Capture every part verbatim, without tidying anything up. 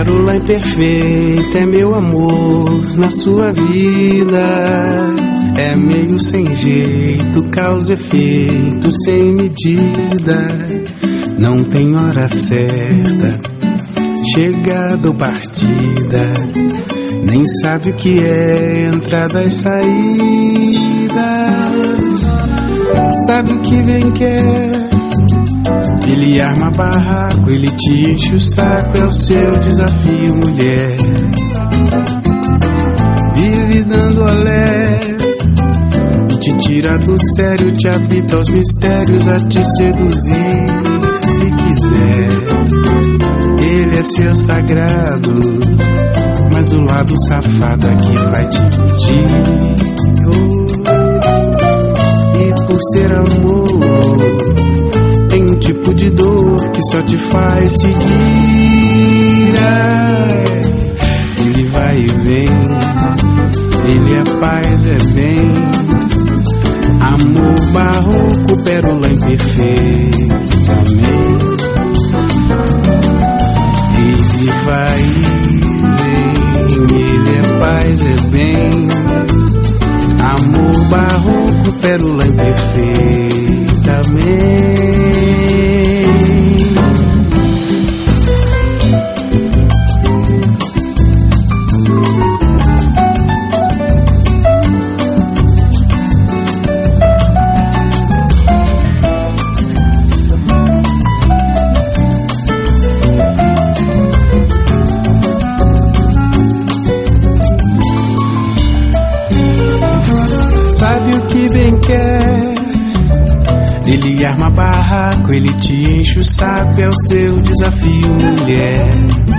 pérola imperfeita é meu amor na sua vida. É meio sem jeito, causa efeito sem medida. Não tem hora certa, chegada ou partida. Nem sabe o que é entrada e saída. Sabe o que vem quer. Ele arma barraco, ele te enche o saco. É o seu desafio, mulher. Vive dando olé, te tira do sério, te habita os mistérios, a te seduzir se quiser. Ele é seu sagrado, mas o lado safado aqui vai te iludir. Oh, e por ser amor, tem um tipo de dor que só te faz seguir. Ai, ele vai e vem, ele é paz, é bem. Amor barroco, pérola imperfeita, amém. Ele vai e vem, ele é paz, é bem. Amor barroco, pérola imperfeita, amém. Sabe o que bem quer. Ele arma barraco, ele te enche o saco. É o seu desafio, mulher.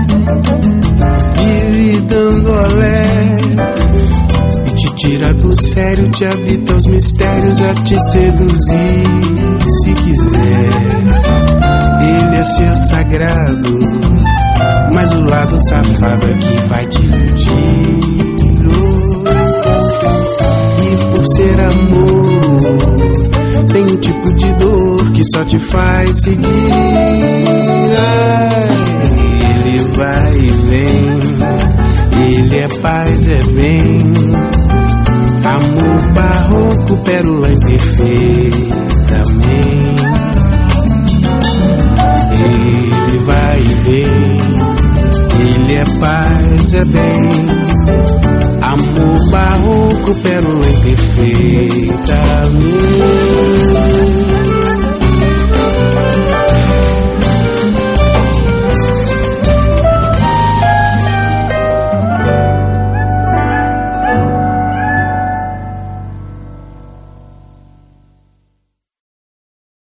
Vive dando olé e te tira do sério, te habita os mistérios, a te seduzir se quiser. Ele é seu sagrado, mas o lado safado aqui vai te iludir. Por ser amor, tem um tipo de dor que só te faz seguir. Ai, ele vai e vem, ele é paz, é bem. Amor barroco, pérola imperfeita, amém. Ele vai e vem, ele é paz, é bem. Amor barroco, pérola imperfeita,